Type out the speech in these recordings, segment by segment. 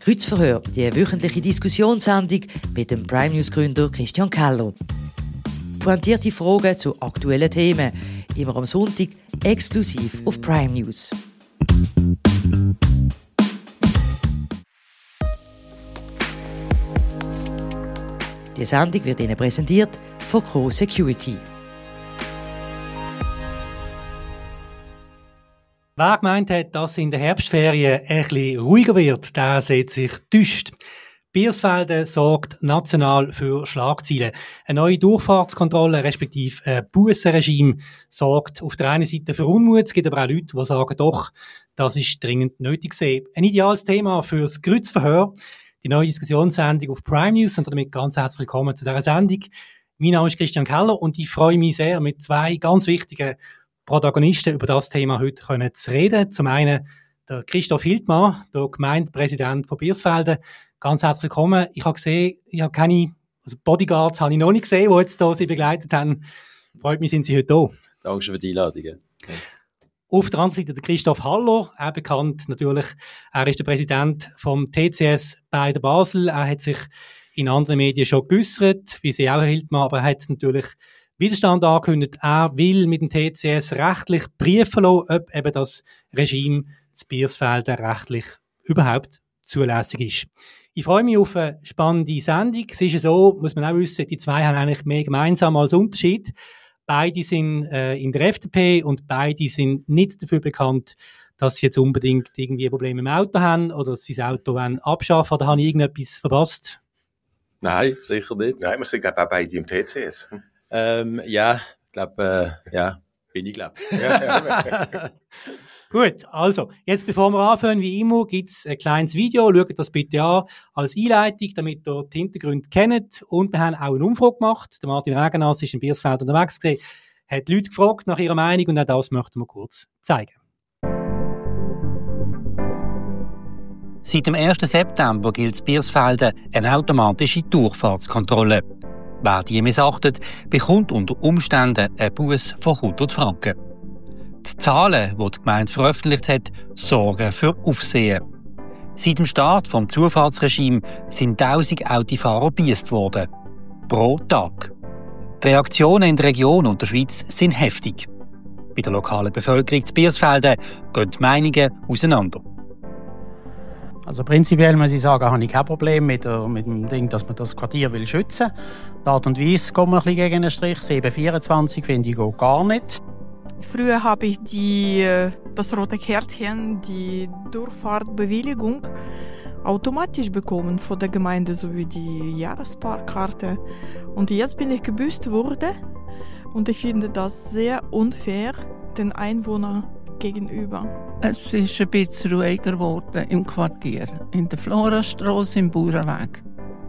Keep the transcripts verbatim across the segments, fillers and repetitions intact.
Kreuzverhör, die wöchentliche Diskussionssendung mit dem Prime News Gründer Christian Keller. Pointierte Fragen zu aktuellen Themen, immer am Sonntag exklusiv auf Prime News. Die Sendung wird Ihnen präsentiert von Co Security. Wer gemeint hat, dass in der Herbstferien ein bisschen ruhiger wird, der sieht sich täuscht. Biersfelden sorgt national für Schlagzeilen. Eine neue Durchfahrtskontrolle respektive ein Bussenregime sorgt auf der einen Seite für Unmut, es gibt aber auch Leute, die sagen, doch, das ist dringend nötig gewesen. Ein ideales Thema für das Kreuzverhör, die neue Diskussionssendung auf Prime News, und damit ganz herzlich willkommen zu dieser Sendung. Mein Name ist Christian Keller und ich freue mich sehr, mit zwei ganz wichtigen Protagonisten über das Thema heute können zu reden. Zum einen der Christoph Hildmann, der Gemeindepräsident von Biersfelden. Ganz herzlich willkommen. Ich habe gesehen, ich habe keine, also Bodyguards habe ich noch nicht gesehen, die jetzt hier Sie begleitet haben. Freut mich, sind Sie heute da. Danke für die Einladung. Yes. Auf der anderen Seite der Christoph Haller, auch bekannt natürlich. Er ist der Präsident vom T C S bei der Basel. Er hat sich in anderen Medien schon geäussert, wie Sie auch, Herr Hildmann, aber er hat natürlich Widerstand angekündigt. Er will mit dem T C S rechtlich prüfen lassen, ob eben das Regime zu Biersfelden rechtlich überhaupt zulässig ist. Ich freue mich auf eine spannende Sendung. Es ist ja so, muss man auch wissen, die zwei haben eigentlich mehr gemeinsam als Unterschied. Beide sind äh, in der F D P und beide sind nicht dafür bekannt, dass sie jetzt unbedingt irgendwie Probleme im Auto haben oder dass sie das Auto wollen abschaffen. Oder habe ich irgendetwas verpasst? Nein, sicher nicht. Nein, wir sind, glaube ich, auch beide im T C S. Ähm, ja, ich glaube, äh, ja, bin ich, glaube ich. Gut, also, jetzt bevor wir anfangen, wie immer, gibt es ein kleines Video. Schaut das bitte an als Einleitung, damit ihr die Hintergründe kennt. Und wir haben auch eine Umfrage gemacht. Der Martin Regenass ist in Biersfeld unterwegs gewesen, hat Leute gefragt nach ihrer Meinung und auch das möchten wir kurz zeigen. Seit dem ersten September gilt in Biersfelden eine automatische Durchfahrtskontrolle. Wer die missachtet, bekommt unter Umständen einen Buß von hundert Franken. Die Zahlen, die die Gemeinde veröffentlicht hat, sorgen für Aufsehen. Seit dem Start des Zufahrtsregimes sind tausend Autofahrer gebiesst worden. Pro Tag. Die Reaktionen in der Region und der Schweiz sind heftig. Bei der lokalen Bevölkerung in Biersfelden gehen die Meinungen auseinander. Also prinzipiell muss ich sagen, habe ich kein Problem mit, der, mit dem Ding, dass man das Quartier will schützen will. Die Art und Weise kommt mir ein bisschen gegen den Strich. sieben vierundzwanzig finde ich geht gar nicht. Früher habe ich die, das rote Kärtchen, die Durchfahrtbewilligung, automatisch bekommen von der Gemeinde sowie die Jahresparkkarte. Und jetzt bin ich gebüßt worden und ich finde das sehr unfair den Einwohnern gegenüber. Es ist ein bisschen ruhiger geworden im Quartier, in der Florastrasse, im Bauernweg.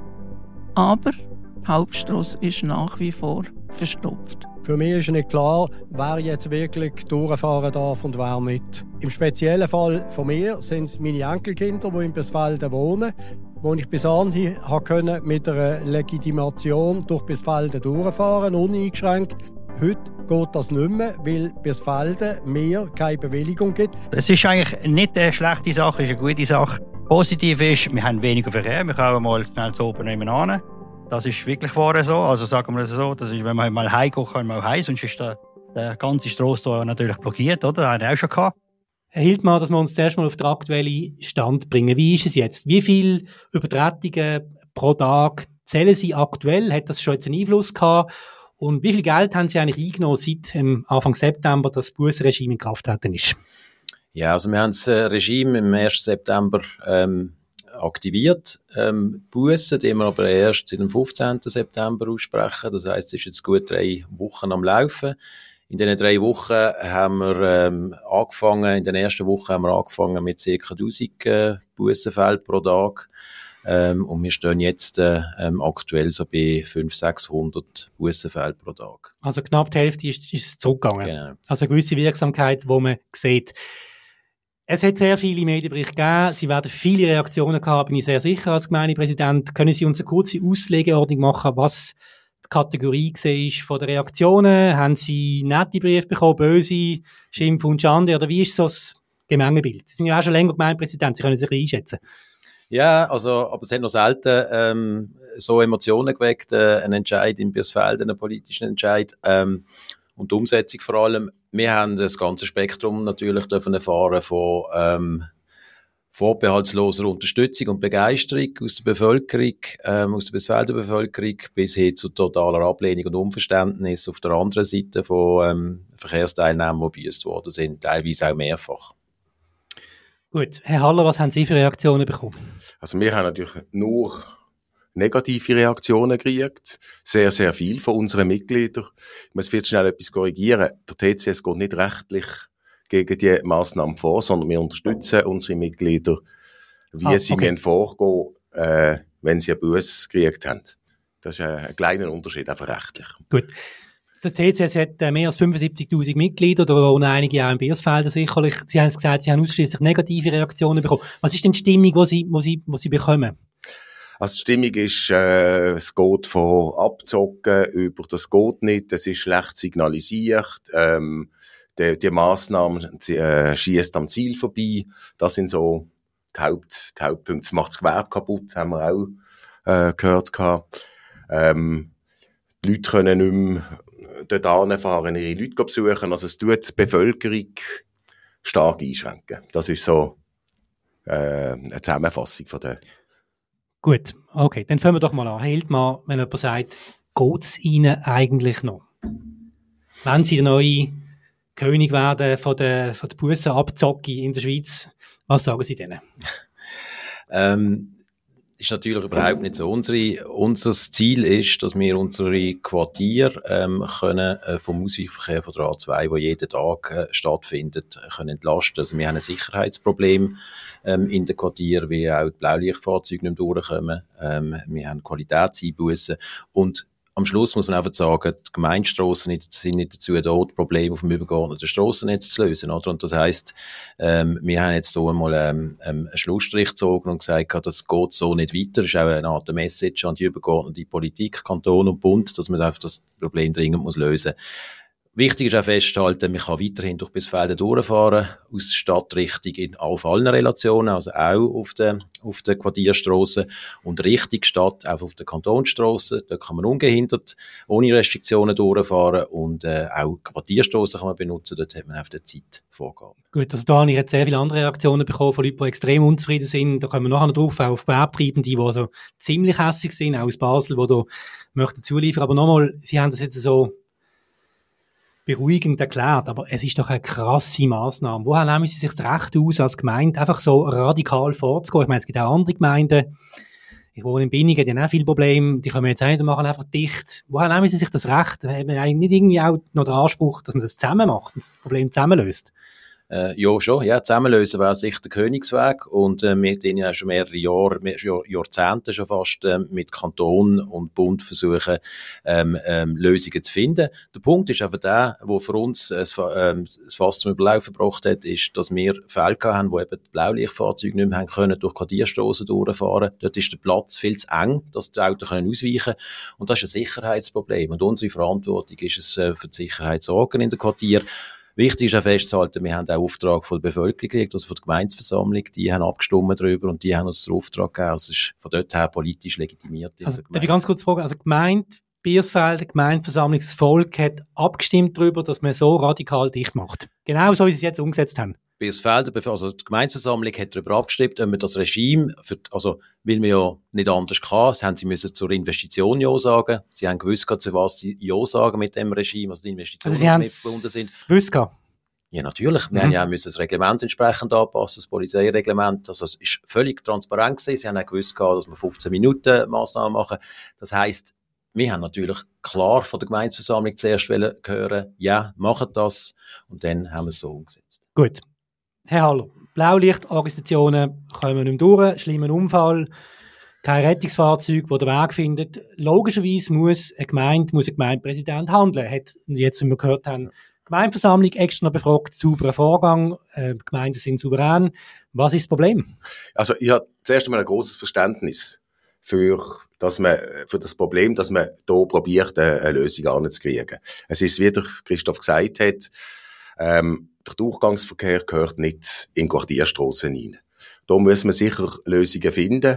Aber die Hauptstrasse ist nach wie vor verstopft. Für mich ist nicht klar, wer jetzt wirklich durchfahren darf und wer nicht. Im speziellen Fall von mir sind es meine Enkelkinder, die in Biersfelden wohnen, wo ich bis anhin konnte mit einer Legitimation durch Biersfelden durchfahren, uneingeschränkt. Heute geht das nicht mehr, weil Biersfelden mir keine Bewilligung gibt. Es ist eigentlich nicht eine schlechte Sache, es ist eine gute Sache. Positiv ist, wir haben weniger Verkehr, wir können mal schnell zu oben nebenan. Das ist wirklich wahr so. Also sagen wir es so, das ist, wenn man mal heimgeht, kann man auch heim, sonst ist der, der ganze Strasse natürlich blockiert, oder? Das haben wir auch schon gehabt. Herr Hildmann, dass wir uns zuerst mal auf den aktuellen Stand bringen. Wie ist es jetzt? Wie viele Übertretungen pro Tag zählen Sie aktuell? Hat das schon jetzt einen Einfluss gehabt? Und wie viel Geld haben Sie eigentlich eingenommen, seit ähm, Anfang September das Bussenregime in Kraft getreten ist? Ja, also wir haben das Regime im ersten September ähm, aktiviert. Ähm, Bussen, die wir aber erst seit dem fünfzehnten September aussprechen. Das heisst, es ist jetzt gut drei Wochen am Laufen. In diesen drei Wochen haben wir ähm, angefangen, in den ersten Wochen haben wir angefangen mit ca. tausend äh, Bussenfällen pro Tag. Ähm, und wir stehen jetzt äh, ähm, aktuell so bei fünfhundert, sechshundert Bussenfällen pro Tag. Also knapp die Hälfte ist, ist zurückgegangen. Genau. Also eine gewisse Wirksamkeit, die man sieht. Es hat sehr viele Medienberichte gegeben. Sie werden viele Reaktionen gehabt, bin ich sehr sicher als Gemeindepräsident. Können Sie uns eine kurze Auslegeordnung machen, was die Kategorie war von den Reaktionen? Haben Sie nette Briefe bekommen, böse, Schimpf und Schande? Oder wie ist so das Gemengebild? Sie sind ja auch schon länger Gemeindepräsident, Sie können sich einschätzen. Ja, also, aber es hat noch selten ähm, so Emotionen geweckt, äh, ein Entscheid in Birsfelden, einen politischen Entscheid ähm, und die Umsetzung vor allem. Wir haben das ganze Spektrum natürlich dürfen erfahren von ähm, vorbehaltsloser Unterstützung und Begeisterung aus der Bevölkerung, ähm, aus der Birsfelder Bevölkerung, bis hin zu totaler Ablehnung und Unverständnis auf der anderen Seite von ähm, Verkehrsteilnehmern, die gebüßt worden sind, teilweise auch mehrfach. Gut, Herr Haller, was haben Sie für Reaktionen bekommen? Also wir haben natürlich nur negative Reaktionen gekriegt. Sehr, sehr viel von unseren Mitgliedern. Ich muss vielleicht schnell etwas korrigieren. Der T C S geht nicht rechtlich gegen die Massnahmen vor, sondern wir unterstützen unsere Mitglieder, wie ah, sie okay. vorgehen, äh, wenn sie einen Buß gekriegt haben. Das ist ein kleiner Unterschied, einfach rechtlich. Gut. Der T C S hat mehr als fünfundsiebzigtausend Mitglieder, da wohnen einige auch in Birsfelden sicherlich. Sie haben gesagt, Sie haben ausschließlich negative Reaktionen bekommen. Was ist denn die Stimmung, die Sie, die Sie, die Sie bekommen? Also die Stimmung ist, äh, es geht von Abzocken über das geht nicht, es ist schlecht signalisiert, ähm, die, die Massnahmen äh, schießt am Ziel vorbei. Das sind so die, Haupt, die Hauptpunkte. Es macht das Gewerbe kaputt, haben wir auch äh, gehört gehabt. Ähm, die Leute können nicht mehr dort hinfahren, ihre Leute besuchen. Also es tut die Bevölkerung stark einschränken. Das ist so äh, eine Zusammenfassung von der. Gut, okay, dann fangen wir doch mal an. Herr Hildmann, wenn jemand sagt, geht es Ihnen eigentlich noch? Wenn Sie der neue König werden von der, von der Bussenabzocke in der Schweiz, was sagen Sie denen? ähm, ist natürlich überhaupt nicht so. Unsere, unser Ziel ist, dass wir unsere Quartiere ähm, können, äh, vom Ausweichverkehr von der A zwei, der jeden Tag äh, stattfindet, können entlasten. Also wir haben ein Sicherheitsproblem ähm, in den Quartieren, wie auch die Blaulichtfahrzeuge nicht mehr durchkommen. Ähm, wir haben Qualitätseinbussen und am Schluss muss man einfach sagen, die Gemeindestrassen sind nicht dazu da, das Problem auf dem übergeordneten Strassennetz zu lösen, oder? Und das heisst, ähm, wir haben jetzt hier einmal ähm, einen Schlussstrich gezogen und gesagt, das geht so nicht weiter. Das ist auch eine Art Message an die übergeordnete Politik, Kanton und Bund, dass man einfach das Problem dringend muss lösen muss. Wichtig ist auch festzuhalten, man kann weiterhin durch Birsfelden durchfahren, aus Stadtrichtung in auf allen Relationen, also auch auf den, auf den Quartierstrassen und Richtung Stadt, auch auf den Kantonsstrassen. Da kann man ungehindert, ohne Restriktionen durchfahren und äh, auch Quartierstrassen kann man benutzen, dort hat man auf der Zeitvorgabe. Gut, also da habe ich jetzt sehr viele andere Reaktionen bekommen von Leuten, die extrem unzufrieden sind. Da kommen wir nachher noch drauf, auch auf Gewerbetreibende, die also ziemlich hässig sind, auch aus Basel, die da möchten zuliefern. Aber nochmal, Sie haben das jetzt so beruhigend erklärt, aber es ist doch eine krasse Massnahme. Woher nehmen Sie sich das Recht aus, als Gemeinde einfach so radikal vorzugehen? Ich meine, es gibt auch andere Gemeinden. Ich wohne in Binningen, die haben auch viele Probleme. Die können wir jetzt auch nicht machen, einfach dicht. Woher nehmen Sie sich das Recht? Haben wir eigentlich nicht irgendwie auch noch den Anspruch, dass man das zusammen macht und das Problem zusammen löst? Äh, ja, schon. Ja, zusammenlösen wäre sicher der Königsweg. Und äh, wir haben ja schon mehrere Jahre, mehr, Jahr, Jahrzehnte schon fast äh, mit Kanton und Bund versuchen, ähm, ähm, Lösungen zu finden. Der Punkt ist einfach der, wo für uns äh, ähm, das Fass zum Überlaufen gebracht hat, ist, dass wir Fälle haben, wo eben die Blaulichtfahrzeuge nicht mehr haben können, durch Quartierstrassen durchfahren. Dort ist der Platz viel zu eng, dass die Autos können ausweichen können. Und das ist ein Sicherheitsproblem. Und unsere Verantwortung ist es, äh, für die Sicherheit zu sorgen in den Quartieren. Wichtig ist auch festzuhalten, wir haben auch Auftrag von der Bevölkerung gekriegt, also von der Gemeindeversammlung, die haben abgestimmt darüber und die haben uns den Auftrag gegeben, also es ist von dort her politisch legitimiert. Also, darf ich ganz kurz fragen, also Gemeinde Birsfelden, Gemeindeversammlung, das Volk hat abgestimmt darüber, dass man so radikal dicht macht. Genau so, wie sie es jetzt umgesetzt haben. Birsfelden, also die Gemeindeversammlung hat darüber abgestimmt, ob wir das Regime, für, also weil wir ja nicht anders kann, haben sie müssen zur Investition Ja sagen. Sie haben gewusst, zu was sie Ja sagen mit dem Regime, also die Investitionen also nicht verbunden sind. Sie haben es gewusst? Ja, natürlich. Wir mhm. haben ja müssen das Reglement entsprechend anpassen, das Polizeireglement. Also es ist völlig transparent gewesen. Sie haben auch gewusst, dass wir fünfzehn Minuten Massnahmen machen. Das heisst, wir haben natürlich klar von der Gemeindeversammlung zuerst hören, ja, machen das. Und dann haben wir es so umgesetzt. Gut. Herr Haller, Blaulichtorganisationen kommen nicht mehr durch, schlimmer Unfall, kein Rettungsfahrzeug, das den Weg findet. Logischerweise muss eine Gemeinde, muss ein Gemeindepräsident handeln. Hat jetzt, wie wir gehört haben, Gemeindeversammlung extra befragt, sauberer Vorgang, äh, die Gemeinden sind souverän. Was ist das Problem? Also ich habe zuerst einmal ein grosses Verständnis für, dass man, für das Problem, dass man hier probiert, eine Lösung anzukriegen. Es ist, wie der Christoph gesagt hat, ähm, der Durchgangsverkehr gehört nicht in Quartierstrassen rein. Da muss man sicher Lösungen finden.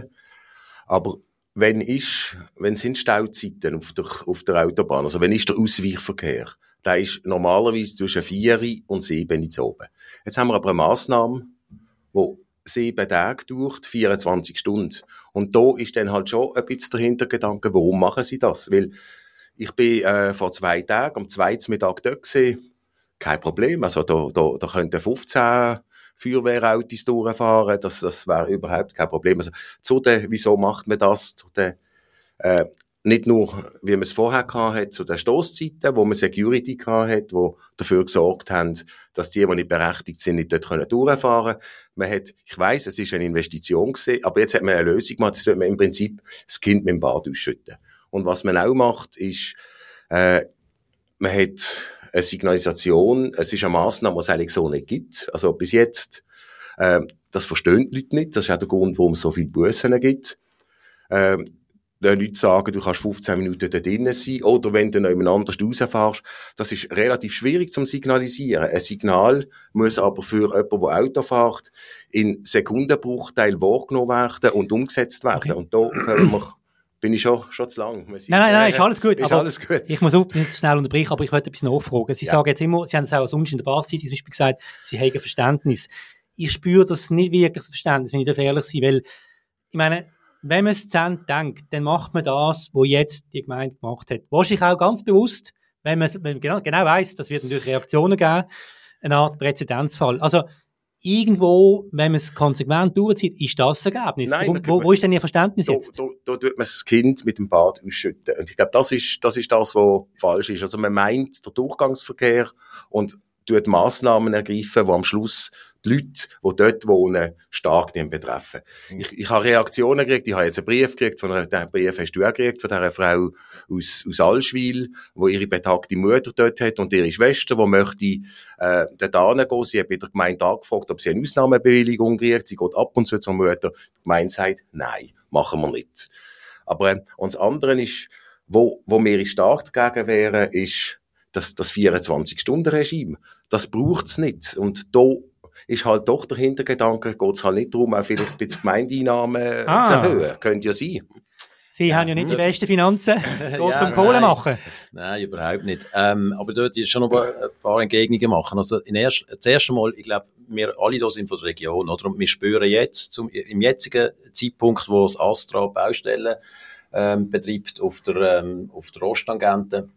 Aber wenn ist, wenn sind Stauzeiten auf der, auf der Autobahn, also wenn ist der Ausweichverkehr, der ist normalerweise zwischen vier und sieben Uhr oben. Jetzt haben wir aber eine Massnahme, die sieben Tage dauert, vierundzwanzig Stunden. Und da ist dann halt schon ein bisschen der Hintergedanke, warum machen sie das? Weil ich bin äh, vor zwei Tagen am zweiten Mittag dort gewesen, kein Problem, also da, da, da könnten fünfzehn Feuerwehrautos durchfahren, das, das wäre überhaupt kein Problem. Also zu den, wieso macht man das? Zu den, äh, nicht nur, wie man es vorher gehabt hat, zu den Stosszeiten, wo man Security gehabt hat, wo dafür gesorgt haben, dass die, die nicht berechtigt sind, nicht dort können durchfahren können. Man hat, ich weiss, es ist eine Investition gewesen, aber jetzt hat man eine Lösung gemacht, das tut man im Prinzip das Kind mit dem Bad ausschütten. Und was man auch macht, ist, äh, man hat eine Signalisation, es ist eine Massnahme, die es eigentlich so nicht gibt. Also bis jetzt, äh, das verstehen die Leute nicht, das ist auch der Grund, warum es so viele Bussen gibt. Äh, die Leute sagen, du kannst fünfzehn Minuten da drinnen sein, oder wenn du noch jemand anders rausfährst. Das ist relativ schwierig zum Signalisieren. Ein Signal muss aber für jemanden, der Auto fährt, in Sekundenbruchteil wahrgenommen werden und umgesetzt werden. Okay. Und da können wir, bin ich schon, schon zu lang. Nein, nein, nein, ist alles gut. Ist aber alles gut. Ich muss auch nicht schnell unterbrechen, aber ich wollte etwas nachfragen. Sie ja. sagen jetzt immer, Sie haben es auch sonst in der Baszeit zum Beispiel gesagt, Sie haben Verständnis. Ich spüre das nicht wirklich, das Verständnis, wenn ich ehrlich sein, weil, ich meine, wenn man es zu Ende denkt, dann macht man das, was jetzt die Gemeinde gemacht hat. Wahrscheinlich auch ganz bewusst, wenn man, wenn man genau, genau weiss, das wird natürlich Reaktionen geben, eine Art Präzedenzfall. Also, irgendwo, wenn man es konsequent durchzieht, ist das das Ergebnis. Nein, wo, wo, wo ist denn Ihr Verständnis da, jetzt? Da, da, da tut man das Kind mit dem Bad ausschütten. Und ich glaube, das ist, das ist das, was falsch ist. Also man meint der Durchgangsverkehr und tut Massnahmen ergreifen, die am Schluss die Leute, die dort wohnen, stark betreffen. Ich, ich habe Reaktionen gekriegt, ich habe jetzt einen Brief gekriegt, von einer, den Brief hast du auch gekriegt, von dieser Frau aus, aus Allschwil, die ihre betagte Mutter dort hat und ihre Schwester, die möchte äh, dort hingehen. Sie hat bei der Gemeinde angefragt, ob sie eine Ausnahmebewilligung kriegt. Sie geht ab und zu zur Mutter. Die Gemeinde sagt, nein, machen wir nicht. Aber äh, und das andere ist, wo, wo wir stark dagegen wären, ist das, das vierundzwanzig-Stunden-Regime. Das braucht's nicht. Und da ist halt doch der Hintergedanke, geht es halt nicht darum, auch vielleicht ein bisschen Gemeindeeinnahmen ah. zu erhöhen. Könnte ja sein. Sie ja. haben ja nicht die besten Finanzen, ja, zum Kohle machen. Nein, überhaupt nicht. Ähm, aber dort ist schon noch ein paar Entgegnungen machen. Also in erst, das erste Mal, ich glaube, wir alle hier sind von der Region, oder? Und wir spüren jetzt, zum, im jetzigen Zeitpunkt, wo das Astra Baustellen ähm, betreibt auf der, ähm, auf der Osttangente,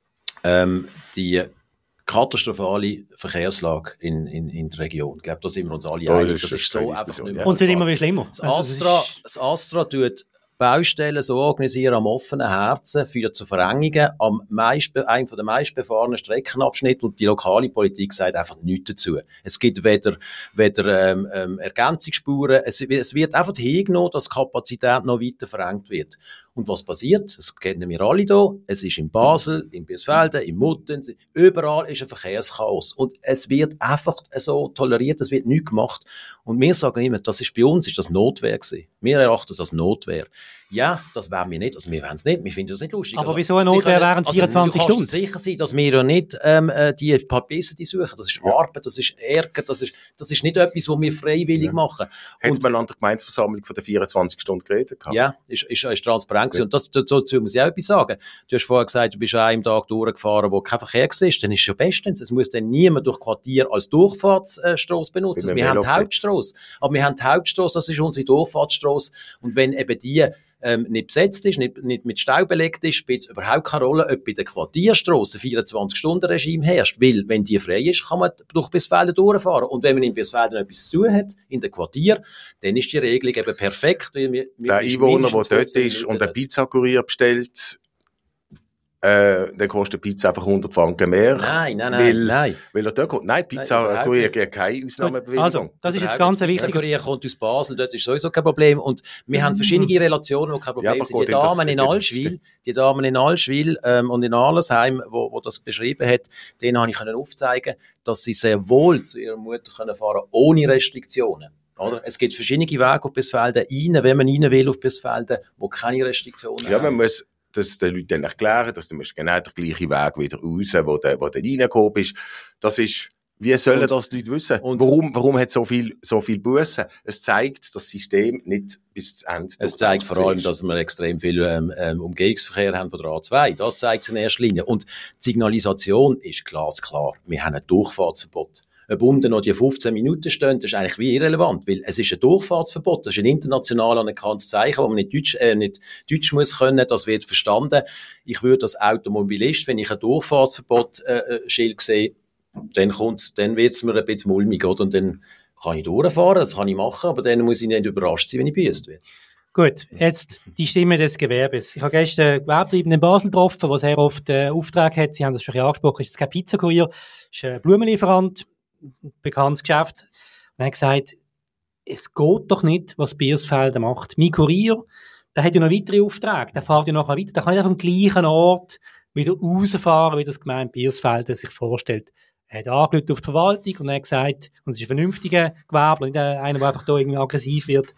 ähm, die katastrophale Verkehrslage in, in, in der Region. Ich glaube, da sind wir uns alle einig. Das ist so einfach nicht mehr. Und es wird immer schlimmer. Das Astra, also das, das Astra tut Baustellen so organisieren am offenen Herzen, führt zu Verengungen am meist, einem der meistbefahrenen Streckenabschnitte und die lokale Politik sagt einfach nichts dazu. Es gibt weder, weder ähm, ähm, Ergänzungsspuren, es, es wird einfach hingenommen, dass die Kapazität noch weiter verengt wird. Und was passiert? Das kennen wir alle hier. Es ist in Basel, in Birsfelden, in Muttenz, überall ist ein Verkehrschaos. Und es wird einfach so toleriert, es wird nichts gemacht. Und wir sagen immer, das ist bei uns ist das Notwehr gewesen. Wir erachten es als Notwehr. Ja, das wären wir nicht. Also wir wären es nicht. Wir finden das nicht lustig. Aber also, wieso eine Notwehr während vierundzwanzig also, Stunden? Du kannst sicher sein, dass wir ja nicht ähm, die Publicity suchen. Das ist Arbeit, das ist Ärger, das ist, das ist nicht etwas, was wir freiwillig ja. machen. Hat man an der Gemeindeversammlung von der vierundzwanzig Stunden geredet? Ja, ist, ist, ist transparent gewesen. Und das, dazu muss ich auch etwas sagen. Du hast vorher gesagt, du bist an einem Tag durchgefahren, wo kein Verkehr war. Dann ist es ja bestens. Es muss dann niemand durch Quartier als Durchfahrtsstrasse benutzen. Also wir haben die Hauptstrasse. Aber wir haben die Hauptstrasse, das ist unsere Durchfahrtsstrasse. Und wenn eben die ähm, nicht besetzt ist, nicht, nicht mit Stau belegt ist, spielt es überhaupt keine Rolle, ob bei der Quartierstrasse ein vierundzwanzig-Stunden-Regime herrscht. Weil, wenn die frei ist, kann man durch Birsfelden durchfahren. Und wenn man in Birsfelden etwas zu tun hat, in der Quartier, dann ist die Regelung eben perfekt. Weil wir, wir der Einwohner, der dort ist und einen Pizzakurier bestellt, Äh, dann kostet Pizza einfach hundert Franken mehr. Nein, nein, nein. Weil, nein. weil er dort kommt. Nein, Pizza-Kurier gibt keine Ausnahmebewilligung. Also, das ist jetzt ganz wichtig. Pizza-Kurier kommt aus Basel, dort ist sowieso kein Problem. Und wir mm. haben verschiedene Relationen, die kein Problem ja, sind. Die Damen in Allschwil, die Damen in Allschwil ähm, und in Arlesheim, wo, wo das beschrieben hat, denen habe ich können aufzeigen, dass sie sehr wohl zu ihrer Mutter können fahren, ohne Restriktionen. Oder? Es gibt verschiedene Wege auf Birsfelden rein, wenn man rein will auf Birsfelden, wo keine Restriktionen ja, haben. Man muss das den Leuten erklären, dass du musst genau den gleichen Weg wieder raus, wo du, wo du reingekommen bist. Das ist Wie sollen das die Leute wissen? Und warum, warum hat es so viel, so viel Bussen? Es zeigt, dass das System nicht bis zum Ende. Es zeigt vor allem, dass wir extrem viel ähm, ähm, Umgehungsverkehr haben von der A zwei. Das zeigt es in erster Linie. Und die Signalisation ist glasklar. Wir haben ein Durchfahrtsverbot. Ob unten noch die fünfzehn Minuten stehen, das ist eigentlich wie irrelevant, weil es ist ein Durchfahrtsverbot, das ist ein international anerkanntes Zeichen, wo man nicht Deutsch, äh, nicht Deutsch muss können, das wird verstanden. Ich würde als Automobilist, wenn ich ein Durchfahrtsverbot äh, Schild sehe, dann kommt, dann wird's mir ein bisschen mulmig, oder? Und dann kann ich durchfahren, das kann ich machen, aber dann muss ich nicht überrascht sein, wenn ich gebüßt werde. Gut, jetzt die Stimme des Gewerbes. Ich habe gestern einen Gewerbetreibenden in Basel getroffen, der sehr oft äh, Auftrag hat. Sie haben das schon angesprochen, ist kein Pizzakurier, ist ein Blumenlieferant, ein bekanntes Geschäft. Und er hat gesagt, es geht doch nicht, was Biersfelder macht. Mein Kurier, der hat ja noch weitere Aufträge, der fährt ja nachher weiter, der kann nicht am gleichen Ort wieder rausfahren, wie das Gemeinde Biersfelder sich vorstellt. Er hat angerufen auf die Verwaltung und er hat gesagt, und es ist ein vernünftiger Gewerbler, nicht einer, der einfach da irgendwie aggressiv wird.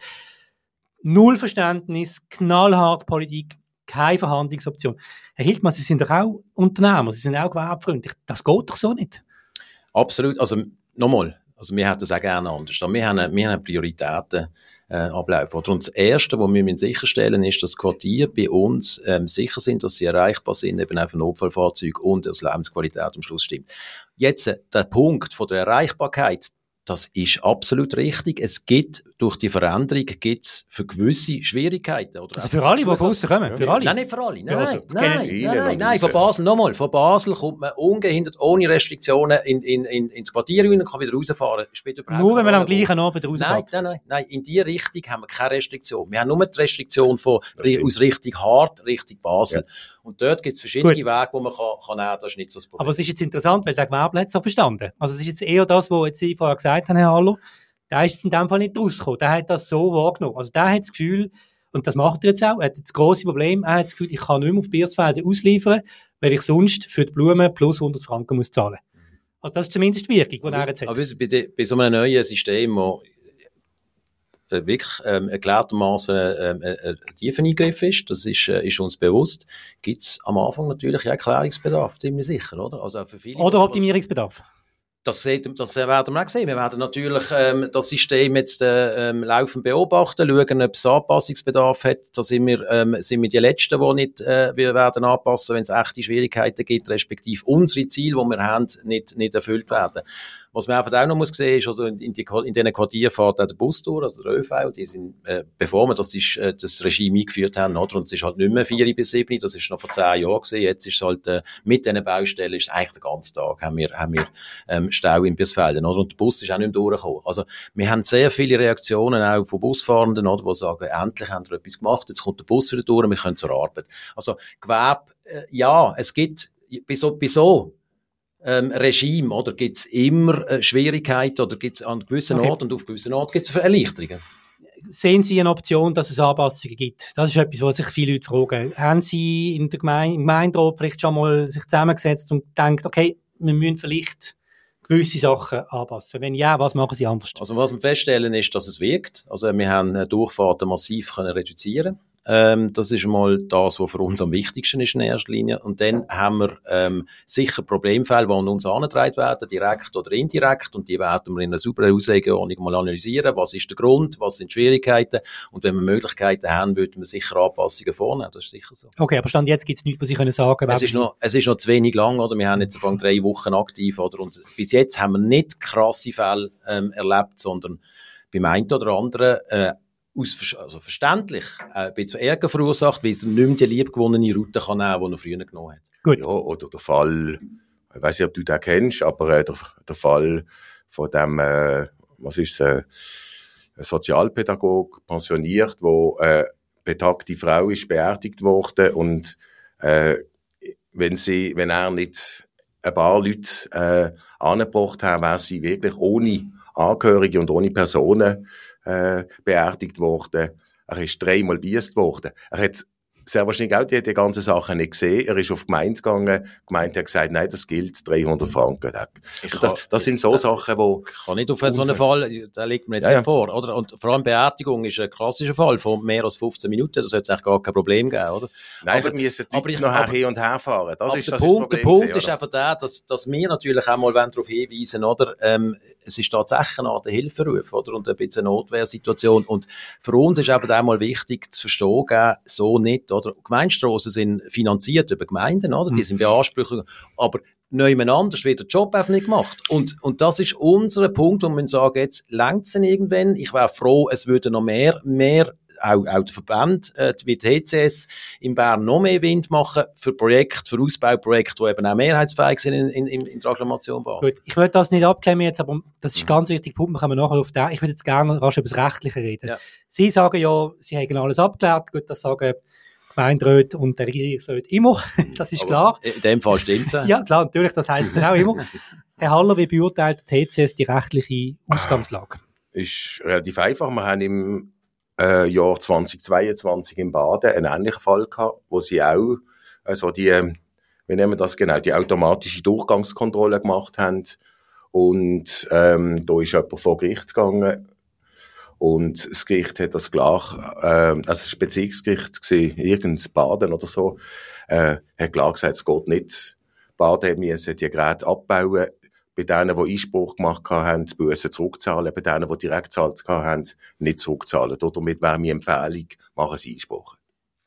Null Verständnis, knallhart Politik, keine Verhandlungsoption. Herr Hiltmann, Sie sind doch auch Unternehmer, Sie sind auch gewerbefreundlich. Das geht doch so nicht. Absolut. Also, nochmal. Also, wir hätten das auch gerne anders. Wir haben, wir haben Prioritäten, äh, ablaufen. Und das Erste, was wir sicherstellen müssen, ist, dass Quartiere bei uns, ähm, sicher sind, dass sie erreichbar sind, eben auch für Notfallfahrzeuge und dass die Lebensqualität am Schluss stimmt. Jetzt, äh, der Punkt von der Erreichbarkeit, das ist absolut richtig. Es gibt, durch die Veränderung, gibt's für gewisse Schwierigkeiten. Oder also für alle, die von aussen kommen? Für alle? Nein, nicht für alle. Nein, ja, also, nein, nein, nein, nein, nein, von Basel, nochmal, von Basel kommt man ungehindert, ohne Restriktionen in, in, in, ins Quartier rein und kann wieder rausfahren. Nur wenn man am gleichen Abend wieder rausfährt? Nein, nein, nein, nein, in die Richtung haben wir keine Restriktion. Wir haben nur die Restriktion von, aus Richtung Hart, Richtung Basel. Ja. Und dort gibt es verschiedene Gut. Wege, die man kann, kann nehmen kann. Das ist nicht so das Problem. Aber es ist jetzt interessant, weil der Gewerbler hat es so verstanden. Also es ist jetzt eher das, was jetzt Sie vorher gesagt haben, Herr Haller. Der ist in dem Fall nicht rausgekommen. Der hat das so wahrgenommen. Also der hat das Gefühl, und das macht er jetzt auch, er hat das grosse Problem, er hat das Gefühl, ich kann nicht mehr auf Biersfelder ausliefern, weil ich sonst für die Blumen plus hundert Franken muss zahlen. Also das ist zumindest die Wirkung, die er jetzt hat. Aber bei, de, bei so einem neuen System, wo äh, wirklich ähm, erklärtermaßen ähm, äh, ein tiefer Eingriff ist, das ist, äh, ist uns bewusst, gibt es am Anfang natürlich auch Erklärungsbedarf, ziemlich sicher, oder? Also für viele, oder Optimierungsbedarf. Das, das werden wir auch sehen. Wir werden natürlich ähm, das System jetzt äh, ähm, laufend beobachten, schauen, ob es Anpassungsbedarf hat. Da sind wir, ähm, sind wir die Letzten, die nicht äh, wir werden anpassen, wenn es echte Schwierigkeiten gibt, respektive unsere Ziele, die wir haben, nicht, nicht erfüllt werden. Was man einfach auch noch muss sehen, ist, also in, in, die, in diesen Quartieren fährt auch der Bus durch, also der ÖV, die sind, äh, bevor wir das, ist, äh, das Regime eingeführt haben, oder? Und es ist halt nicht mehr vier bis sieben, das ist noch vor zehn Jahren gewesen. Jetzt ist es halt, äh, mit diesen Baustellen ist es eigentlich den ganzen Tag, haben wir, haben wir, ähm, Stau in Biersfelden, oder? Und der Bus ist auch nicht mehr durchgekommen. Also, wir haben sehr viele Reaktionen auch von Busfahrenden, oder? Die sagen, endlich haben wir etwas gemacht, jetzt kommt der Bus wieder durch, wir können zur Arbeit. Also, Gewerbe, äh, ja, es gibt, bei so, bei so, Ähm, Regime, oder gibt es immer äh, Schwierigkeiten oder gibt es an gewissen okay. Orten und auf gewissen Orten gibt es Erleichterungen? Sehen Sie eine Option, dass es Anpassungen gibt? Das ist etwas, was sich viele Leute fragen. Haben Sie in der Gemeinde, im Gemeinderat vielleicht schon mal sich zusammengesetzt und gedacht, okay, wir müssen vielleicht gewisse Sachen anpassen? Wenn ja, was machen Sie anders? Also was wir feststellen ist, dass es wirkt. Also wir haben Durchfahrten massiv können reduzieren. Ähm, das ist mal das, was für uns am wichtigsten ist in erster Linie. Und dann haben wir ähm, sicher Problemfälle, die an uns herangetragen werden, direkt oder indirekt. Und die werden wir in einer sauberen Auslegeordnung mal analysieren. Was ist der Grund? Was sind die Schwierigkeiten? Und wenn wir Möglichkeiten haben, würden wir sicher Anpassungen vornehmen. Das ist sicher so. Okay, aber Stand jetzt gibt es nichts, was Sie können sagen. Es ist noch, es ist noch zu wenig lang, oder? Wir haben jetzt Anfang drei Wochen aktiv, oder? Und bis jetzt haben wir nicht krasse Fälle ähm, erlebt, sondern beim einen oder anderen äh, Aus, also verständlich, äh, ein bisschen Ärger verursacht, weil es nicht mehr die liebgewonnene Route kann nehmen, die er früher genommen hat. Gut. Ja, oder der Fall, ich weiss nicht, ob du den kennst, aber äh, der, der Fall von dem, äh, was ist es, äh, ein Sozialpädagoge, pensioniert, wo äh, betagte Frau ist beerdigt worden und äh, wenn sie, wenn er nicht ein paar Leute äh, angebracht hat, wäre sie wirklich ohne Angehörige und ohne Personen äh, beerdigt worden. Er ist dreimal biest worden. Er hat sehr wahrscheinlich auch die, die ganzen Sachen nicht gesehen. Er ist auf die Gemeinde gegangen. Die Gemeinde hat gesagt, nein, das gilt dreihundert Franken. Das, kann, das sind so das, Sachen, wo... Ich kann nicht auf so einen Fall, da liegt mir jetzt ja, nicht vor, oder? Und vor allem Beerdigung ist ein klassischer Fall von mehr als fünfzehn Minuten. Das sollte es eigentlich gar kein Problem geben, oder? Nein, aber wir müssen die Leute noch hin und her fahren. Das aber ist, der das Punkt, ist der Punkt ist einfach der, dass, dass wir natürlich auch mal darauf hinweisen, oder? Ähm, es ist tatsächlich eine Art Hilferuf, oder? Und ein bisschen eine Notwehrsituation. Und für uns ist einfach auch mal wichtig zu verstehen, so nicht, oder? Gemeindestrassen sind finanziert über Gemeinden, oder? Die sind beansprucht, aber niemand anders wird der Job einfach nicht gemacht. Und, und das ist unser Punkt, wo wir sagen, jetzt längt es irgendwann. Ich wäre froh, es würde noch mehr, mehr Auch, auch der Verband, äh, wie die H C S in Bern, noch mehr Wind machen für Projekte, für Ausbauprojekte, die eben auch mehrheitsfähig sind in, in, in der Agglomeration Basel. Gut, ich will das nicht abklemmen jetzt, aber das ist ein ganz wichtiger Punkt, wir kommen nachher auf den. Ich würde jetzt gerne rasch über das Rechtliche reden. Ja. Sie sagen ja, Sie haben alles abgeklärt, gut, das sagen Gemeinderäte und der Regierungsrat immer, das ist aber klar. In dem Fall stimmt es. Ja, klar, natürlich, das heisst es auch immer. Herr Haller, wie beurteilt die H C S die rechtliche Ausgangslage? Ist relativ einfach. Wir haben im äh, Jahr zweitausendzweiundzwanzig in Baden einen ähnlichen Fall gehabt, wo sie auch also die, wie nennen wir das genau, die automatische Durchgangskontrolle gemacht haben. Und ähm, da ist jemand vor Gericht gegangen. Und das Gericht hat das klar, äh, also das Bezirksgericht gesehen, irgendein Baden oder so, äh, hat klar gesagt, es geht nicht. Baden müssen die Geräte abbauen. Bei denen, die Einspruch gemacht haben, die Bussen zurückzahlen. Bei denen, die direkt gezahlt haben, nicht zurückzahlen. Damit wäre meine Empfehlung, machen Sie Einspruch.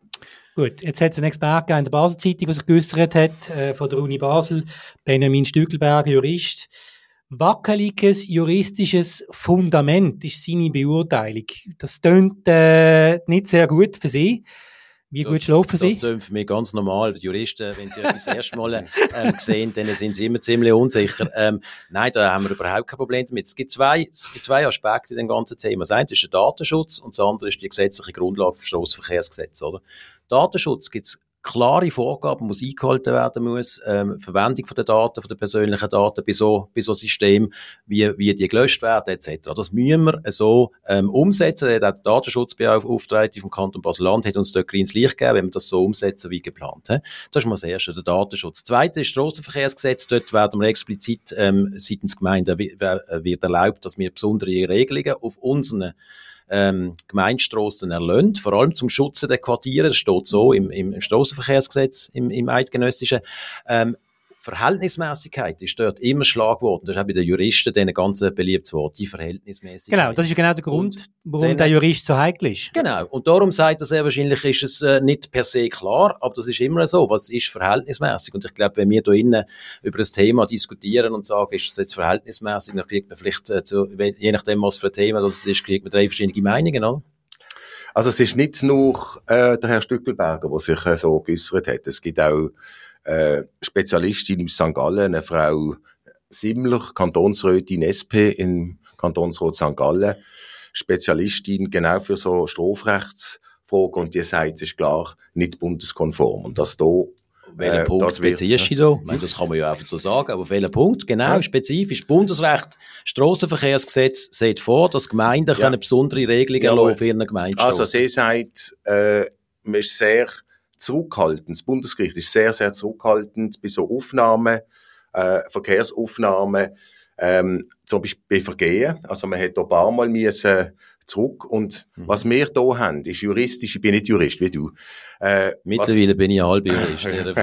Gut, jetzt hat es einen Experten in der Basel-Zeitung, der sich geäussert hat, äh, von der Uni Basel, Benjamin Stückelberger, Jurist. Wackeliges juristisches Fundament ist seine Beurteilung. Das tönt äh, nicht sehr gut für Sie. Wie gut schlafen Sie? Das tönt für mich ganz normal. Die Juristen, wenn sie etwas das erste Mal ähm, sehen, dann sind sie immer ziemlich unsicher. Ähm, nein, da haben wir überhaupt kein Problem damit. Es gibt zwei, es gibt zwei Aspekte in dem ganzen Thema. Das eine ist der Datenschutz und das andere ist die gesetzliche Grundlage für das Strassenverkehrsgesetz. Oder? Datenschutz gibt es klare Vorgaben, die eingehalten werden muss, ähm, Verwendung von der Daten, von den persönlichen Daten bei so, bei so Systemen, wie, wie die gelöscht werden, et cetera. Das müssen wir so ähm, umsetzen. Der Datenschutzbeauftragte vom Kanton Basel-Land hat uns dort grünes Licht gegeben, wenn wir das so umsetzen wie geplant. He? Das ist mal das Erste, der Datenschutz. Das Zweite ist das Strassenverkehrsgesetz. Dort werden wir explizit ähm, seitens Gemeinden wird erlaubt, dass wir besondere Regelungen auf unseren Ähm, Gemeindestrassen erlassen, vor allem zum Schutz der Quartiere, das steht so im, im, im Strassenverkehrsgesetz, im, im eidgenössischen. Ähm, Verhältnismäßigkeit ist dort immer Schlagwort. Das ist auch bei den Juristen ein ganz beliebtes Wort, die Verhältnismäßigkeit. Genau, das ist genau der Grund, und warum der Jurist so heikel ist. Genau, und darum sagt er sehr wahrscheinlich, ist es äh, nicht per se klar, aber das ist immer so, was ist verhältnismäßig. Und ich glaube, wenn wir hier innen über das Thema diskutieren und sagen, ist es jetzt verhältnismäßig, dann kriegt man vielleicht, äh, zu, je nachdem, was für ein Thema das ist, kriegt man drei verschiedene Meinungen, oder? Also es ist nicht nur äh, der Herr Stückelberger, der sich äh, so geäussert hat. Es gibt auch äh, Spezialistin aus Sankt Gallen, eine Frau Simmler, Kantonsrätin S P im Kantonsrat Sankt Gallen, Spezialistin genau für so Strafrechtsfragen, und die sagt, es ist klar nicht bundeskonform. Und dass da Welchen äh, Punkt beziehst du da? Ich meine, das kann man ja einfach so sagen, aber auf welchen Punkt? Genau, ja. Spezifisch. Bundesrecht, Strassenverkehrsgesetz sieht vor, dass Gemeinden ja. können besondere Regelungen ja, erlassen für ihren Gemeindestrassen. Also sie sagt, äh, man ist sehr zurückhaltend, das Bundesgericht ist sehr, sehr zurückhaltend bei so Aufnahmen, äh, Verkehrsaufnahmen, ähm, zum Beispiel bei Vergehen. Also man hat da ein paar Mal müssen zurück. Und mhm. was wir hier haben, ist juristisch, ich bin nicht Jurist wie du. Äh, Mittlerweile was, bin ich halb Jurist.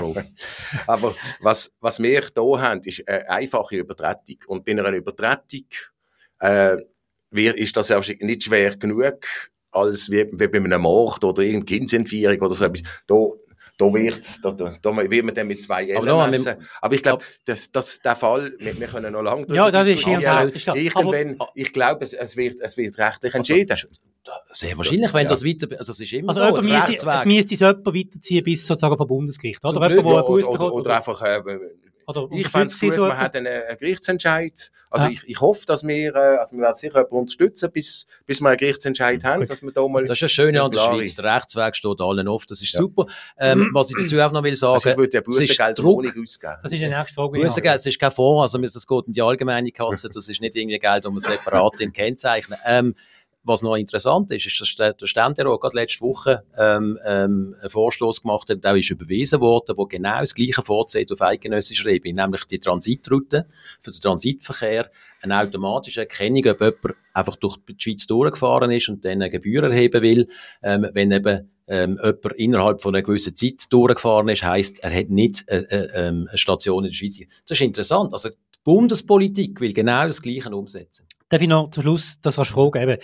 Aber was, was wir hier haben, ist eine einfache Übertretung. Und bei einer Übertretung äh, ist das nicht schwer genug, als wie, wie bei einem Mord oder irgendeiner Kindsentführung oder so etwas. Da, da wird, da, da, da wird man dann mit zwei Ellen aber messen. No, aber ich glaube, das, das, der Fall, wir, wir können noch lange drüber ja, das ist ja, irgendwann, ich glaube, es, es wird, es wird rechtlich entschieden. Also, sehr wahrscheinlich, wenn ja. das weiter, also es ist immer also so, ein Rechtsweg. Es müsste es jemand weiterziehen bis sozusagen vom Bundesgericht, oder? Oder, jemand, ja, oder, oder, oder einfach, äh, Oder ich fände es gut, so man hat einen, einen Gerichtsentscheid. Also ja. ich, ich hoffe, dass wir, also wir werden sicher jemanden unterstützen, bis, bis wir einen Gerichtsentscheid haben, gut. Dass wir da mal. Das ist ja schön an der Schweiz. Der Rechtsweg steht allen oft. Das ist ja. super. Ähm, was ich dazu auch noch will sagen. Also ich würde ja Bussengeld nicht ausgeben. Das ist eine nächste Frage. Bussengeld, es ist kein Fonds, also das geht in die allgemeine Kasse. Das ist nicht irgendwie Geld, das man separat kennzeichnen. Ähm, was noch interessant ist, ist, dass der, der Ständerat gerade letzte Woche ähm, ähm, einen Vorstoß gemacht hat, der ist überwiesen worden, der genau das Gleiche vorsieht auf eidgenössischer Ebene, nämlich die Transitroute für den Transitverkehr, eine automatische Erkennung, ob jemand einfach durch die Schweiz durchgefahren ist und dann eine Gebühr erheben will, ähm, wenn eben ähm, jemand innerhalb von einer gewissen Zeit durchgefahren ist, heisst, er hat nicht äh, äh, eine Station in der Schweiz. Das ist interessant. Also die Bundespolitik will genau das Gleiche umsetzen. Darf ich noch zum Schluss das fragen? Eben,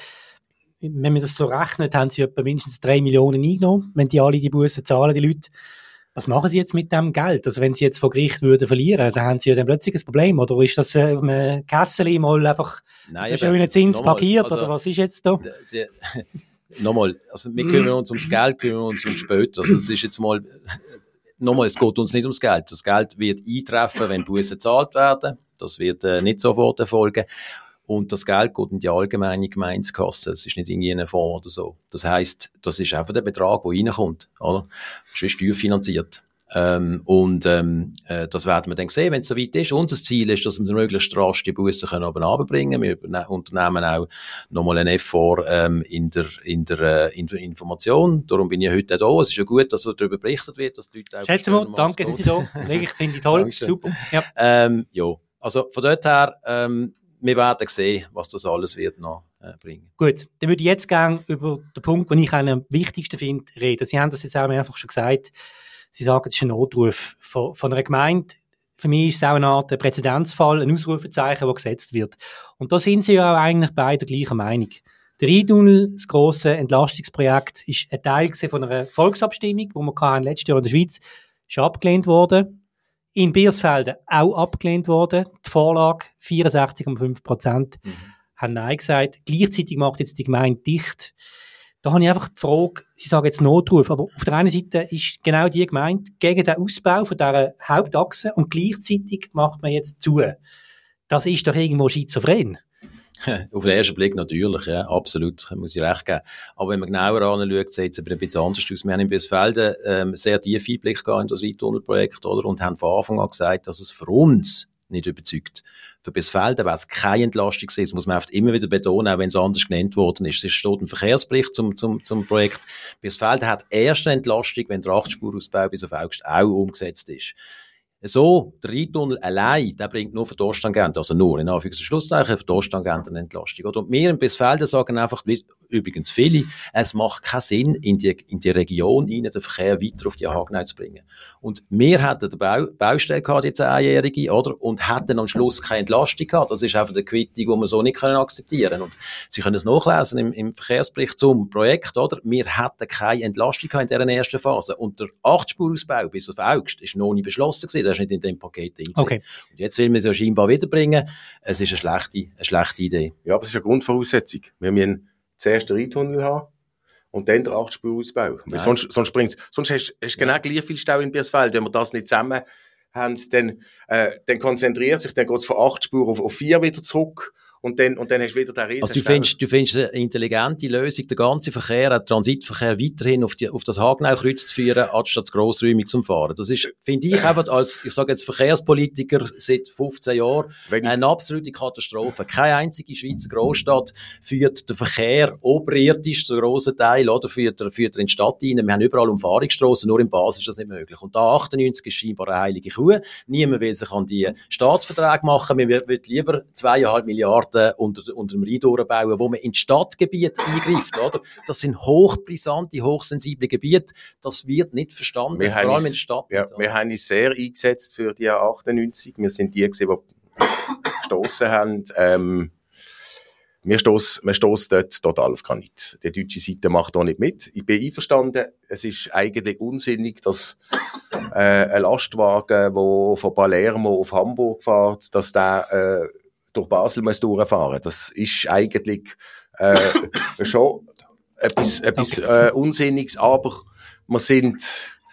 wenn man das so rechnet, haben sie etwa mindestens drei Millionen eingenommen, wenn die alle die Bussen zahlen, die Leute. Was machen sie jetzt mit dem Geld? Also wenn sie jetzt vor Gericht würden verlieren, dann haben sie ja dann plötzlich ein Problem. Oder ist das äh, ein Kessel mal einfach einen schönen Zins parkiert? Also, oder was ist jetzt da? Die, die, nochmal, also wir kümmern uns ums Geld, kümmern uns um später. Also es ist jetzt mal, nochmal, es geht uns nicht ums Geld. Das Geld wird eintreffen, wenn Bussen gezahlt werden. Das wird äh, nicht sofort erfolgen. Und das Geld geht in die allgemeine Gemeinskasse. Es ist nicht in irgendeinem Fonds oder so. Das heisst, das ist einfach der Betrag, der reinkommt, oder? Das ist steuerfinanziert. Ähm, und ähm, äh, das werden wir dann sehen, wenn es soweit ist. Unser Ziel ist, dass wir möglichst rasch die Bussen können oben runterbringen. Wir unternehmen auch nochmal einen Effort ähm, in, der, in, der, äh, in der Information. Darum bin ich heute auch da. Es ist ja gut, dass darüber berichtet wird, dass die Leute auch Schätzen wir, danke, sind Sie da. Ich finde ich toll, super. Ja. Ähm, ja, also von dort her, ähm, wir werden sehen, was das alles wird noch äh, bringen. Gut, dann würde ich jetzt gerne über den Punkt, den ich am wichtigsten finde, reden. Sie haben das jetzt auch mehrfach schon gesagt. Sie sagen, es ist ein Notruf von, von einer Gemeinde. Für mich ist es auch eine Art Präzedenzfall, ein Ausrufezeichen, das gesetzt wird. Und da sind Sie ja auch eigentlich beide gleicher Meinung. Der Rheintunnel, das grosse Entlastungsprojekt, ist ein Teil von einer Volksabstimmung, die wir hatten letztes Jahr in der Schweiz, ist abgelehnt worden. In Biersfelden auch abgelehnt worden. Die Vorlage vierundsechzig Komma fünf Prozent mhm. haben Nein gesagt. Gleichzeitig macht jetzt die Gemeinde dicht. Da habe ich einfach die Frage, Sie sagen jetzt Notruf, aber auf der einen Seite ist genau die Gemeinde gegen den Ausbau von dieser Hauptachse und gleichzeitig macht man jetzt zu. Das ist doch irgendwo schizophren. Auf den ersten Blick natürlich, ja, absolut, muss ich recht geben. Aber wenn man genauer anschaut, sieht es aber ein bisschen anders aus. Wir haben in Biersfelden ähm, sehr tief Einblick in das Rheintunnelprojekt, oder? Und haben von Anfang an gesagt, dass es für uns nicht überzeugt. Für Biersfelden wäre es keine Entlastung gewesen. Das muss man oft immer wieder betonen, auch wenn es anders genannt worden ist. Es steht ein Verkehrsbericht zum, zum, zum Projekt. Biersfelden hat erst eine Entlastung, wenn der Achtspurausbau bis auf August auch umgesetzt ist. So, der Rheintunnel allein, der bringt nur für die Osttangente, also nur, in Anführungs- und Schlusszeichen, für die Osttangente eine Entlastung. Oder? Und wir in Biersfelden sagen einfach, übrigens viele, es macht keinen Sinn, in die, in die Region rein, den Verkehr weiter auf die Hagenau zu bringen. Und wir hatten den Bau, Baustelle gehabt, die zehnjährige, oder? Und hatten am Schluss keine Entlastung gehabt. Das ist einfach eine Quittung, die wir so nicht können akzeptieren können. Und Sie können es nachlesen im, im Verkehrsbericht zum Projekt, oder? Wir hatten keine Entlastung gehabt in dieser ersten Phase. Und der Achtspurausbau bis auf August ist noch nicht beschlossen gewesen. Das ist nicht in dem Paket drin. Okay. Und jetzt will man es ja scheinbar wiederbringen. Es ist eine schlechte, eine schlechte Idee. Ja, aber es ist eine Grundvoraussetzung. Wir müssen zuerst den Rheintunnel haben und dann den Achtspurausbau. Sonst, sonst bringt's, sonst hast du genau gleich viel Stau in Biersfelden. Wenn wir das nicht zusammen haben, dann, äh, dann konzentriert sich, dann geht es von acht Spuren auf, auf vier wieder zurück. Und dann, und dann hast du wieder den riesen Also du findest, du findest eine intelligente Lösung, den ganzen Verkehr, den Transitverkehr weiterhin auf, die, auf das Hagenaukreuz zu führen, anstatt grossräumig zu fahren. Das ist, finde ich einfach als, ich sage jetzt Verkehrspolitiker seit fünfzehn Jahren, eine absolute Katastrophe. Keine einzige Schweizer Großstadt führt den Verkehr oberirdisch zu grossen Teil, oder führt er, führt er in die Stadt rein. Wir haben überall Umfahrungsstrassen, nur im Bas ist das nicht möglich. Und da achtundneunzig ist scheinbar eine heilige Kuh. Niemand will sich an die Staatsverträge machen. Wir würden lieber zweieinhalb Milliarden unter, unter dem Rhein durchbauen, wo man in Stadtgebiete eingreift, oder? Das sind hochbrisante, hochsensible Gebiete. Das wird nicht verstanden, wir vor allem uns, in der Stadt. Ja, wir haben uns sehr eingesetzt für die achtundneunzig. Wir sind die gewesen, die gestossen haben. Ähm, wir stossen, wir stossen dort total auf Granit. Die deutsche Seite macht auch nicht mit. Ich bin einverstanden. Es ist eigentlich unsinnig, dass äh, ein Lastwagen, der von Palermo auf Hamburg fährt, dass der äh, durch Basel muss durchfahren. Das ist eigentlich äh, schon etwas, etwas äh, Unsinniges, aber wir sind,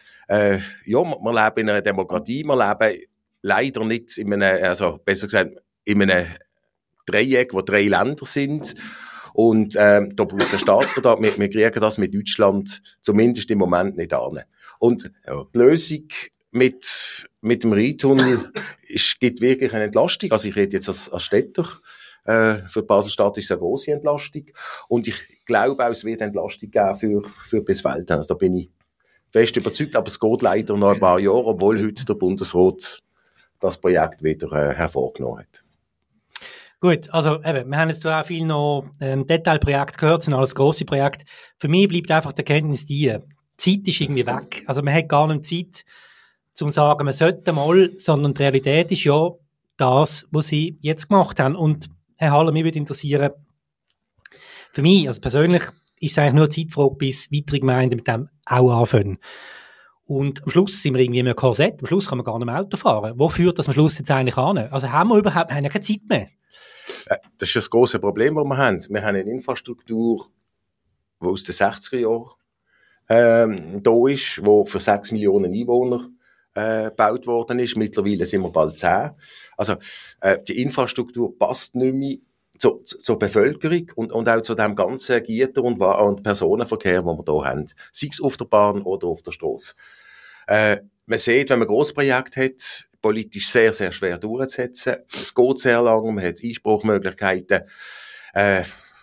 äh, ja, wir leben in einer Demokratie, wir leben leider nicht in einem, also besser gesagt, in einem Dreieck, wo drei Länder sind. Und äh, da braucht es einen Staatsvertrag. Wir, wir kriegen das mit Deutschland zumindest im Moment nicht an. Und ja, die Lösung mit, mit dem Rheintunnel ist, gibt wirklich eine Entlastung. Also ich rede jetzt als, als Städter. Äh, für Basel-Stadt ist es eine grosse Entlastung. Und ich glaube auch, es wird Entlastung geben für, für Birsfelden. Also da bin ich fest überzeugt, aber es geht leider noch ein paar Jahre, obwohl heute der Bundesrat das Projekt wieder äh, hervorgenommen hat. Gut, also eben, wir haben jetzt auch viel noch ähm, Detailprojekte gehört, sind alles grosse Projekte. Für mich bleibt einfach die Erkenntnis die, die Zeit ist irgendwie weg. Also man hat gar nicht Zeit, zum zu sagen, man sollte mal, sondern die Realität ist ja das, was sie jetzt gemacht haben. Und Herr Haller, mich würde interessieren, für mich, also persönlich, ist es eigentlich nur eine Zeitfrage, bis weitere Gemeinden mit dem auch anfangen. Und am Schluss sind wir irgendwie in einem Korsett. Am Schluss kann man gar nicht mehr Auto fahren. Wo führt das am Schluss jetzt eigentlich an? Also haben wir überhaupt haben wir keine Zeit mehr? Das ist das grosse Problem, das wir haben. Wir haben eine Infrastruktur, die aus den sechziger Jahren ähm, da ist, die für sechs Millionen Einwohner äh, gebaut worden ist. Mittlerweile sind wir bald zehn. Also äh, die Infrastruktur passt nicht mehr Zu, zu, zur Bevölkerung und, und auch zu dem ganzen Gitter- und, und Personenverkehr, den wir hier haben. Sei es auf der Bahn oder auf der Strasse. Äh, man sieht, wenn man ein Grossprojekt hat, politisch sehr, sehr schwer durchzusetzen. Es geht sehr lange, man hat Einspruchmöglichkeiten. Äh,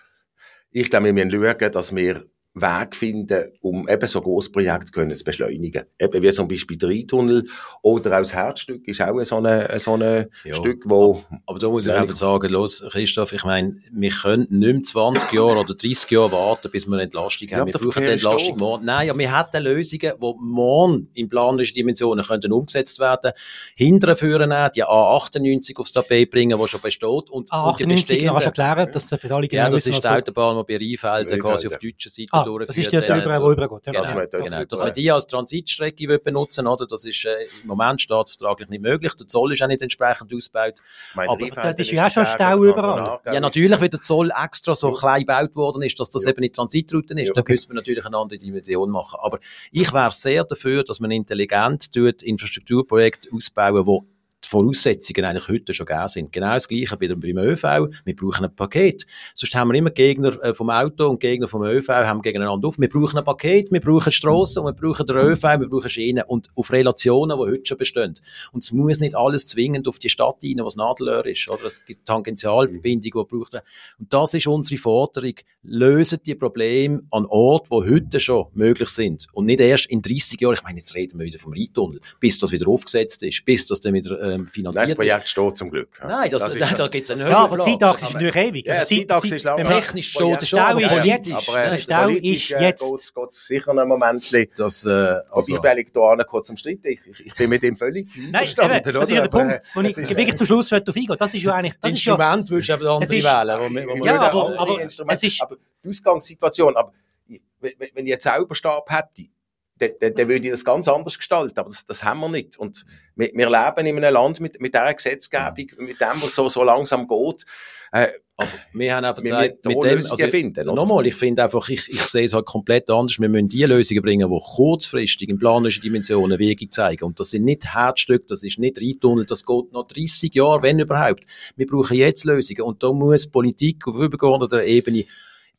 ich glaube, wir müssen schauen, dass wir Weg finden, um eben so Grossprojekte zu beschleunigen. Eben wie zum Beispiel der Rheintunnel oder auch das Herzstück ist auch so ein so eine ja, Stück, wo... Aber da muss ich einfach sagen, los, Christoph, ich meine, wir können nicht mehr zwanzig Jahre oder dreißig Jahre warten, bis wir eine Entlastung haben. Ja, wir brauchen eine Entlastung morgen. Nein, ja, wir hätten Lösungen, die morgen in planerischen Dimensionen könnten umgesetzt werden. Hinterher führen auch die A achtundneunzig aufs Tapet bringen, die schon besteht. Und, A achtundneunzig, und kannst du erklären, dass das für alle genau ja, das ist die Autobahn, die bei Rheinfelden quasi auf deutscher Seite ah, durchführt. Das ist die, die überall, wo übergeht. Genau, genau, genau, genau. Dass man die als Transitstrecke benutzen oder? Das ist äh, im Moment staatsvertraglich nicht möglich. Der Zoll ist auch nicht entsprechend ausgebaut. Meine, aber dort ist ja auch schon Stau überall. Ja, natürlich, weil der Zoll extra so klein gebaut worden ist, dass das ja. eben nicht Transitrouten ist. Ja. Da müsste man natürlich eine andere Dimension machen. Aber ich wäre sehr dafür, dass man intelligent tut, Infrastrukturprojekte ausbauen, wo die Voraussetzungen eigentlich heute schon gegeben sind. Genau das Gleiche bei beim ÖV. Wir brauchen ein Paket. Sonst haben wir immer Gegner vom Auto und Gegner vom ÖV haben gegeneinander auf. Wir brauchen ein Paket, wir brauchen Strassen und wir brauchen den ÖV, wir brauchen Schienen und auf Relationen, die heute schon bestehen. Und es muss nicht alles zwingend auf die Stadt rein, was Nadelöhr ist. Oder es gibt Tangentialverbindungen, die braucht. Und das ist unsere Forderung. Lösen die Probleme an Orten, die heute schon möglich sind. Und nicht erst in dreißig Jahren. Ich meine, jetzt reden wir wieder vom Rheintunnel. Bis das wieder aufgesetzt ist, bis das dann wieder ähm, finanziert Nein, das Projekt steht zum Glück. Ja. Nein, das, das das, da gibt es eine Ja, aber die Zeitachse ist natürlich ewig. Ja, also die Zeitachse ist lang. Technisch steht der Stau ist jetzt. Aber der Stau ist jetzt. Geht es sicher einen Moment. Das, äh, also. Ich will hier kurz am Stritten. Ich, ich, ich bin mit dem völlig einverstanden. Nein, das ist ja der Punkt, wo ich wirklich zum Schluss darauf eingehen. Das ist ja eigentlich... Das Instrument würdest du einfach andere wählen. Wo, wo ja, aber, aber es ist... Aber die Ausgangssituation, aber wenn, wenn ich einen Zauberstab hätte, dann, dann, dann würde ich das ganz anders gestalten, aber das, das haben wir nicht. Und wir, wir leben in einem Land mit, mit dieser Gesetzgebung, mit dem, was so, so langsam geht. Äh, aber wir haben einfach gesagt, mit dem, also, finden, nochmal, ich finde einfach, ich, ich sehe es halt komplett anders. Wir müssen die Lösungen bringen, die kurzfristig in planerischen Dimensionen Wege zeigen. Und das sind nicht Herzstücke, das ist nicht Rheintunnel, das geht noch dreißig Jahre, wenn überhaupt. Wir brauchen jetzt Lösungen. Und da muss Politik auf übergeordneter Ebene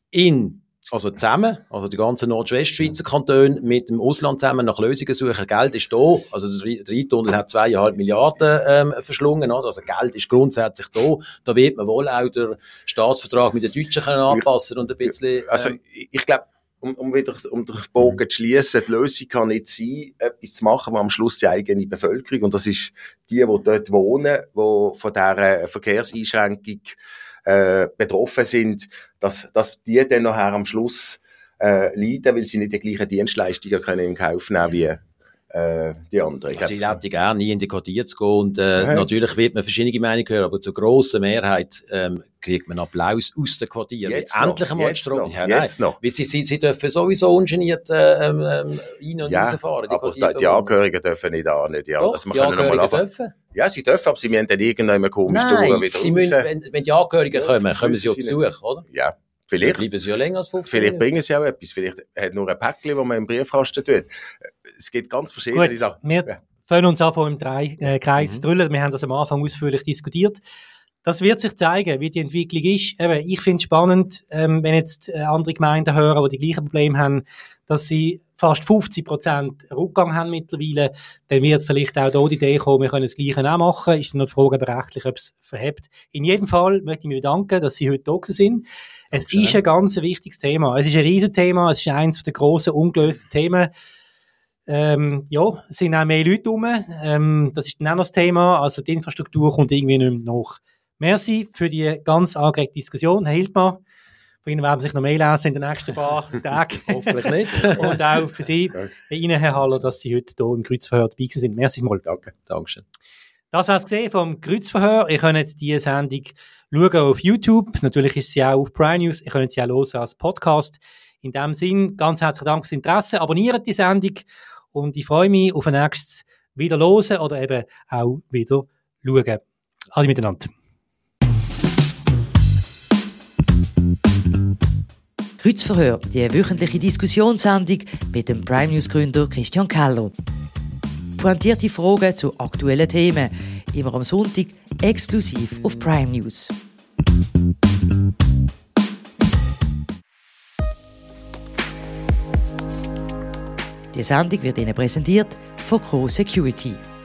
in Also zusammen, also die ganzen Nordwestschweizer Kantone mit dem Ausland zusammen nach Lösungen suchen. Geld ist da. Also der Rheintunnel hat zweieinhalb Milliarden ähm, verschlungen. Oder? Also Geld ist grundsätzlich da. Da wird man wohl auch den Staatsvertrag mit den Deutschen können anpassen und ein bisschen... Ähm, also ich glaube, um, um wieder um den Bogen zu schliessen, die Lösung kann nicht sein, etwas zu machen, was am Schluss die eigene Bevölkerung, und das ist die, die dort wohnen, die von dieser Verkehrseinschränkung Äh, betroffen sind, dass, dass die dann nachher am Schluss äh, leiden, weil sie nicht die gleichen Dienstleistungen können in Kauf nehmen wie äh, die anderen. Also ich hätte gerne nie in die Quartier zu gehen und äh, ja. natürlich wird man verschiedene Meinungen hören, aber zur grossen Mehrheit ähm, kriegt man Applaus aus den Quartieren. Jetzt Endlich noch, einmal jetzt Strom. noch, Ja, jetzt nein. noch. Weil sie, sie, sie dürfen sowieso ungeniert äh, ähm, rein und ja, rausfahren. Die aber die, die Angehörigen dürfen nicht an. Die, Doch, also die Angehörigen dürfen. Ja, sie dürfen, aber sie müssen dann irgendwann komisch Nein, durch wieder sie müssen, wenn, wenn die Angehörigen kommen, ja, kommen sie auf Besuch, oder? Ja, vielleicht. Dann bleiben sie ja länger als fünfzehn Vielleicht bringen sie auch etwas. Vielleicht hat nur ein Päckchen, das man im Briefkasten tut. Es gibt ganz verschiedene Gut, Sachen. Wir ja. fangen uns an, vor im Drei, äh, Kreis mhm. zu drüllen. Wir haben das am Anfang ausführlich diskutiert. Das wird sich zeigen, wie die Entwicklung ist. Eben, ich finde es spannend, ähm, wenn jetzt äh, andere Gemeinden hören, die die gleichen Probleme haben, dass sie fast fünfzig Prozent Rückgang haben mittlerweile, dann wird vielleicht auch hier die Idee kommen, wir können das Gleiche auch machen. Ist dann noch die Frage rechtlich, ob es verhebt. In jedem Fall möchte ich mich bedanken, dass Sie heute da sind. Es Dankeschön. Ist ein ganz wichtiges Thema. Es ist ein Riesenthema. Es ist eines der grossen, ungelösten Themen. Ähm, ja, es sind auch mehr Leute rum. Ähm, das ist dann auch noch das Thema. Also die Infrastruktur kommt irgendwie nicht mehr nach. Merci für die ganz angeregte Diskussion. Herr Hildmann, von Ihnen werden sich noch mehr lesen in den nächsten paar Tagen. Hoffentlich nicht. Und auch für Sie, Ihnen, Herr Haller, dass Sie heute hier im Kreuzverhör dabei sind. Merci mal. Danke. Dankeschön. Das war es gesehen vom Kreuzverhör. Ihr könnt diese Sendung schauen auf YouTube. Natürlich ist sie auch auf Prime News. Ihr könnt sie auch hören als Podcast. In diesem Sinn, ganz herzlichen Dank fürs Interesse. Abonniert die Sendung und ich freue mich auf ein nächstes wieder hören oder eben auch wieder schauen. Alle miteinander. Kreuzverhör, die wöchentliche Diskussionssendung mit dem Prime News Gründer Christian Keller. Pointierte Fragen zu aktuellen Themen, immer am Sonntag exklusiv auf Prime News. Die Sendung wird Ihnen präsentiert von Co Security.